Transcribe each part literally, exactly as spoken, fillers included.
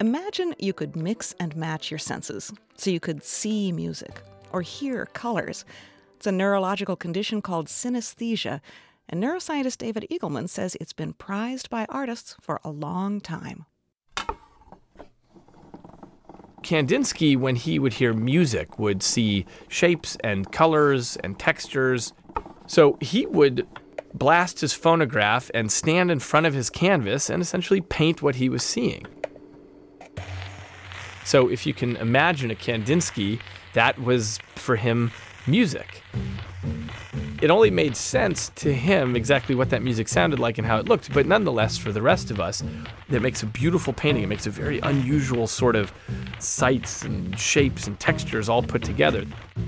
Imagine you could mix and match your senses, so you could see music or hear colors. It's a neurological condition called synesthesia, and neuroscientist David Eagleman says it's been prized by artists for a long time. Kandinsky, when he would hear music, would see shapes and colors and textures. So he would blast his phonograph and stand in front of his canvas and essentially paint what he was seeing. So if you can imagine a Kandinsky, that was, for him, music. It only made sense to him exactly what that music sounded like and how it looked, but nonetheless, for the rest of us, it makes a beautiful painting. It makes a very unusual sort of sights and shapes and textures all put together.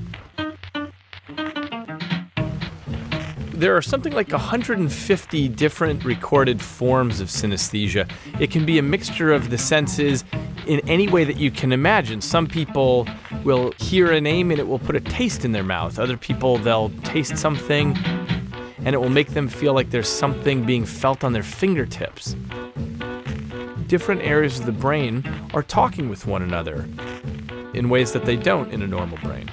There are something like one hundred fifty different recorded forms of synesthesia. It can be a mixture of the senses in any way that you can imagine. Some people will hear a name and it will put a taste in their mouth. Other people, they'll taste something and it will make them feel like there's something being felt on their fingertips. Different areas of the brain are talking with one another in ways that they don't in a normal brain.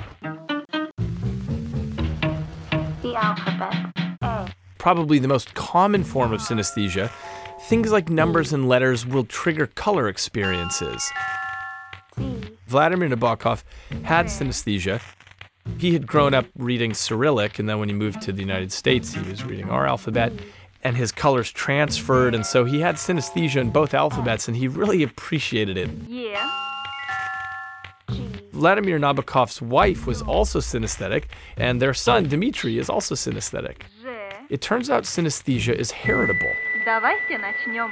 The alphabet. A. Probably the most common form of synesthesia, things like numbers and letters will trigger color experiences. C. Vladimir Nabokov had synesthesia. He had grown up reading Cyrillic, and then when he moved to the United States, he was reading our alphabet, and his colors transferred, and so he had synesthesia in both alphabets, and he really appreciated it. Yeah. G. Vladimir Nabokov's wife was also synesthetic, and their son, Dmitry, is also synesthetic. Ж. It turns out synesthesia is heritable. Давайте начнем.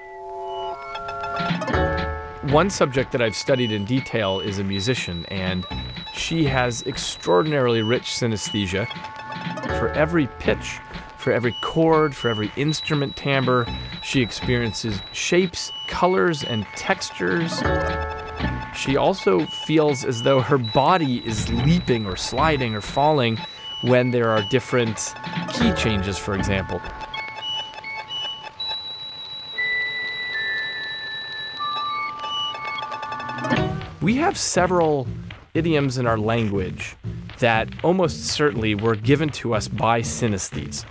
One subject that I've studied in detail is a musician, and she has extraordinarily rich synesthesia. For every pitch, for every chord, for every instrument timbre, she experiences shapes, colors, and textures. She also feels as though her body is leaping or sliding or falling when there are different key changes, for example. We have several idioms in our language that almost certainly were given to us by synesthetes.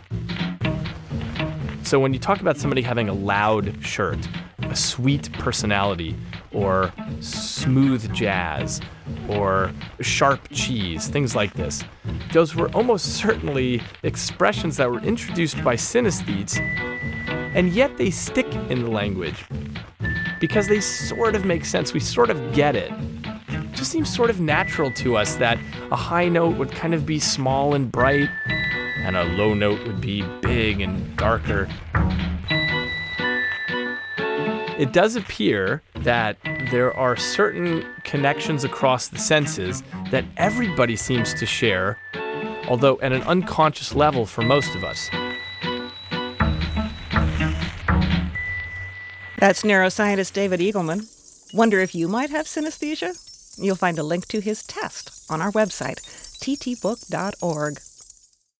So when you talk about somebody having a loud shirt, a sweet personality, or smooth jazz, or sharp cheese, things like this, those were almost certainly expressions that were introduced by synesthetes, and yet they stick in the language because they sort of make sense. We sort of get it. It just seems sort of natural to us that a high note would kind of be small and bright, and a low note would be big and darker. It does appear that there are certain connections across the senses that everybody seems to share, although at an unconscious level for most of us. That's neuroscientist David Eagleman. Wonder if you might have synesthesia? You'll find a link to his test on our website, t t book dot org.